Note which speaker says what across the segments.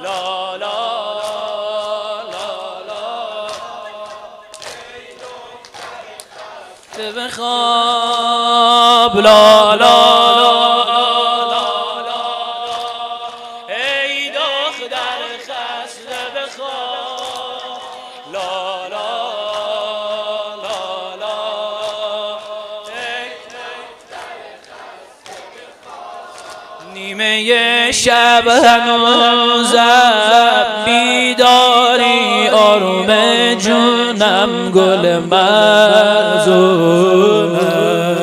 Speaker 1: لا لا بخواب لا لا ای دختر خسته بخواب لا لا نیمه شب هنوزم بیداری آروم جونم گل مرزونه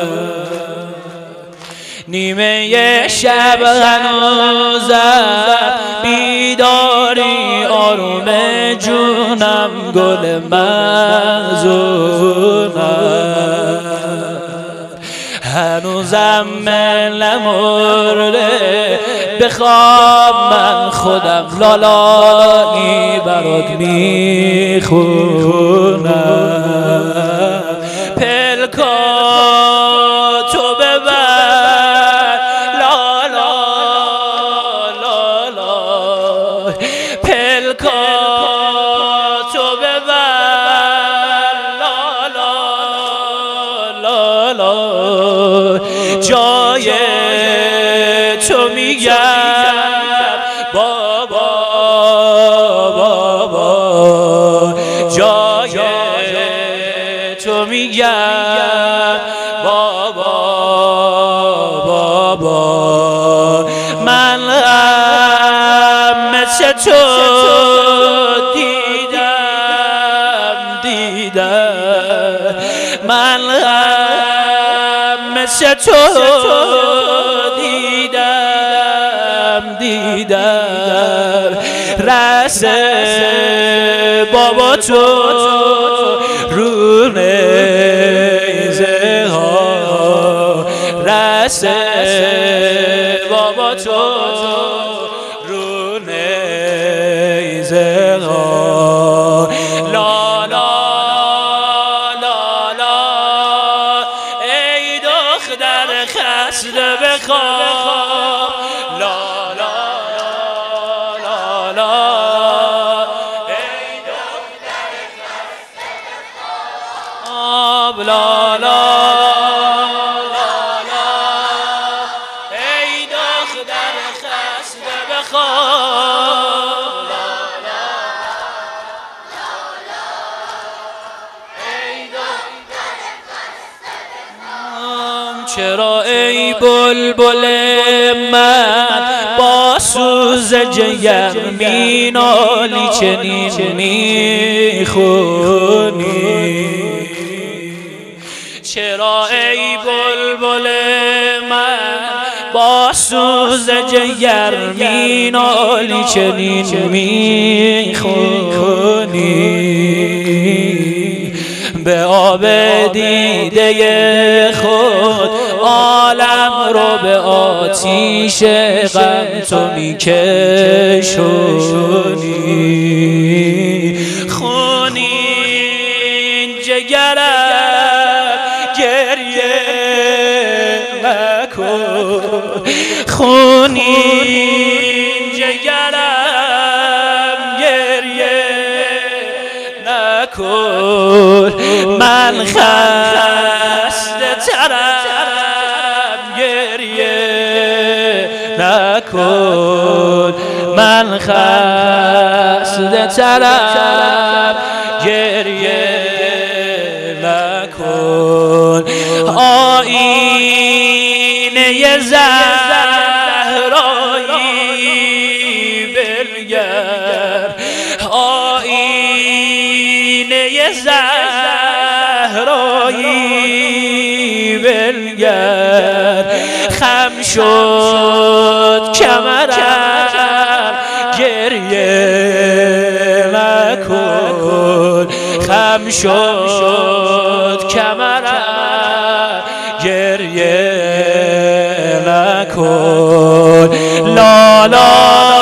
Speaker 1: نیمه شب هنوزم بیداری آروم جونم گل مرزونه هنوزم من نمرده بخواب من خودم لالایی برات میخونم پلکاتو ببر لالا لالا پلکاتو ببر لالا لالا جای تو میگم بابا بابا جای تو میگم بابا بابا من مثل تو دیدم من مثل تو دیدم رس بابا تو رو نیزه ها رس بابا تو رو نیزه ها لا لا لا لا ای دختر خسته بخواب لا لا لا لا ای دختر خسته بخواب لا لا لا ای دختر خسته بخواب لا لا ای دختر خسته بخواب چرا ای بلبل من با سوز جگر مینالی چنین میخونی چرا ای بلبل من با سوز جگر مینالی چنین میخونی به آب دیده خود عالم رو به آتیش غم تو میکشونی خونین جگرم گریه مکن خونین جگرم گریه نکن من خسته ترم گریه نکن من خسته ترم گریه نکن آینه زهرایی بنگر آینه زهرایی بنگر خم شد کمرم گریه مکن خم شد کمرم گریه نکن لا لا